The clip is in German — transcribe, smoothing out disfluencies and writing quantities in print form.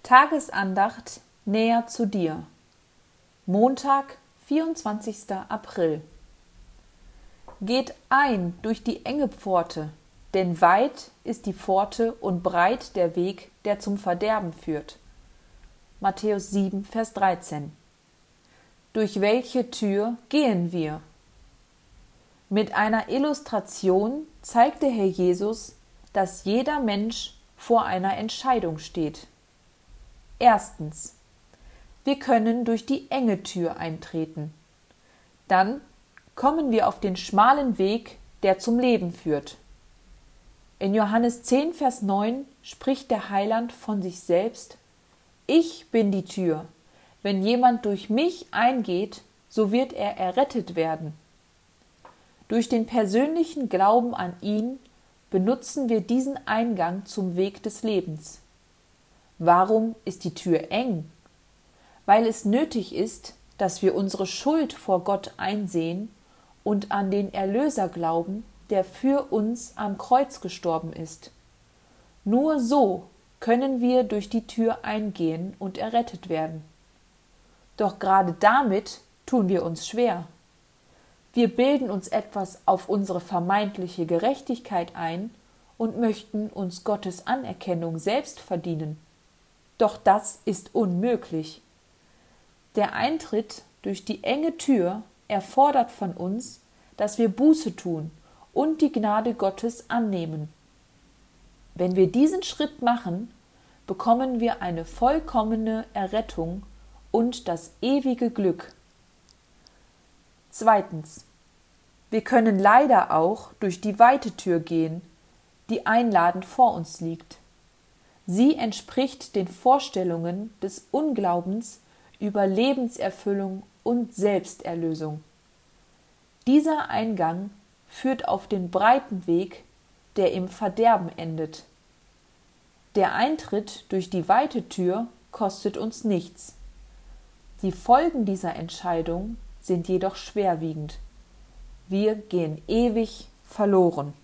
Tagesandacht näher zu dir. Montag, 24. April. Geht ein durch die enge Pforte, denn weit ist die Pforte und breit der Weg, der zum Verderben führt. Matthäus 7, Vers 13. Durch welche Tür gehen wir? Mit einer Illustration zeigt der Herr Jesus, dass jeder Mensch vor einer Entscheidung steht. Erstens. Wir können durch die enge Tür eintreten. Dann kommen wir auf den schmalen Weg, der zum Leben führt. In Johannes 10, Vers 9 spricht der Heiland von sich selbst: Ich bin die Tür. Wenn jemand durch mich eingeht, so wird er errettet werden. Durch den persönlichen Glauben an ihn benutzen wir diesen Eingang zum Weg des Lebens. Warum ist die Tür eng? Weil es nötig ist, dass wir unsere Schuld vor Gott einsehen und an den Erlöser glauben, der für uns am Kreuz gestorben ist. Nur so können wir durch die Tür eingehen und errettet werden. Doch gerade damit tun wir uns schwer. Wir bilden uns etwas auf unsere vermeintliche Gerechtigkeit ein und möchten uns Gottes Anerkennung selbst verdienen. Doch das ist unmöglich. Der Eintritt durch die enge Tür erfordert von uns, dass wir Buße tun und die Gnade Gottes annehmen. Wenn wir diesen Schritt machen, bekommen wir eine vollkommene Errettung und das ewige Glück. Zweitens. Wir können leider auch durch die weite Tür gehen, die einladend vor uns liegt. Sie entspricht den Vorstellungen des Unglaubens über Lebenserfüllung und Selbsterlösung. Dieser Eingang führt auf den breiten Weg, der im Verderben endet. Der Eintritt durch die weite Tür kostet uns nichts. Die Folgen dieser Entscheidung sind jedoch schwerwiegend. Wir gehen ewig verloren.